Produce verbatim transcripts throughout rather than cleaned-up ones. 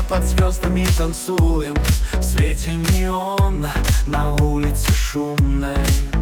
под звездами танцуем в свете неона на улице шумной.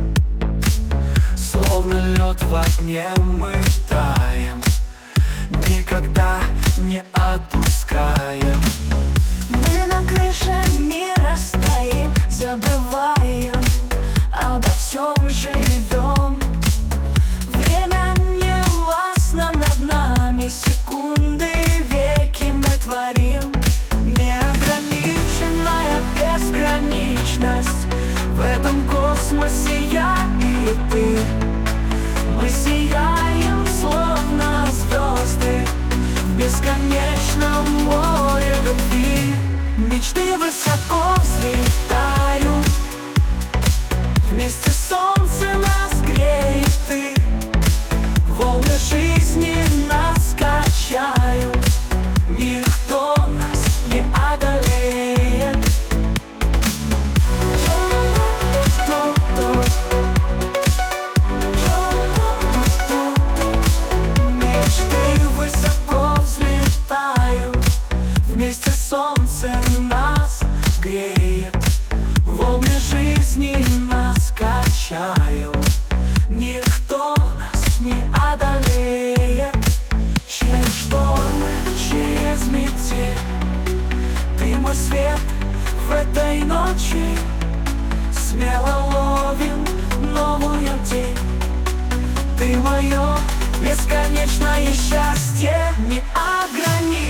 Словно лед в огне мы таем, никогда не отпускаем. Мы на крыше мира стоим, забываем, обо всем живем. Время не властно над нами, секунды и веки мы творим. Неограниченная безграничность, в этом космосе я и ты. Мы сияем, словно звезды, в бесконечном море любви. Мечты высоко взлетают, вместе солнце нас греет ты. Волны жизни нас качают, никто нас не одолеет. Мечты высоко взлетают, вместе солнце нас греет. Волны жизни нас качают, никто нас не одолеет. Через штормы, через метель, ты мой свет в этой ночи. Смело ловим новую день, ты мое бесконечное счастье, не ограниченное.